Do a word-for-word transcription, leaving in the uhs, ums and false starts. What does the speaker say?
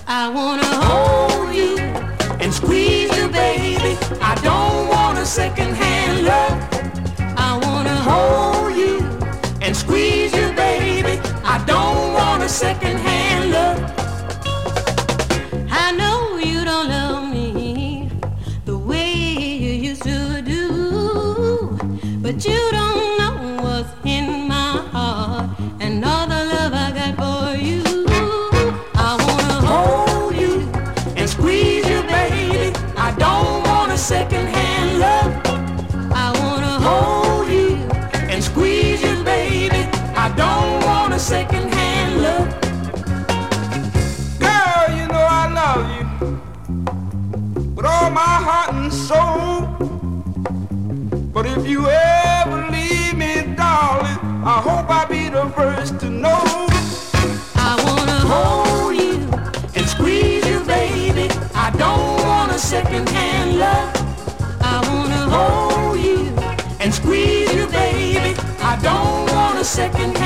I wanna hold you and squeeze you, baby. I don't want a second-hand love. I wanna hold you and squeeze you, baby. I don't want a second-hand love. I know you don't love me the way you used to do, but you don't know what's in my heart and all the love I got for you. I wanna hold you and squeeze you, baby. I don't want a second-hand love. I wanna hold you and squeeze you, baby. I don't want a second-hand love. Girl, you know I love you with all my heart and soul. But if you ever leave me, darling, I hope I'll be the first to know. I wanna hold you and squeeze you, baby. I don't want a second-hand love. I wanna hold you and squeeze you, baby. I don't want a second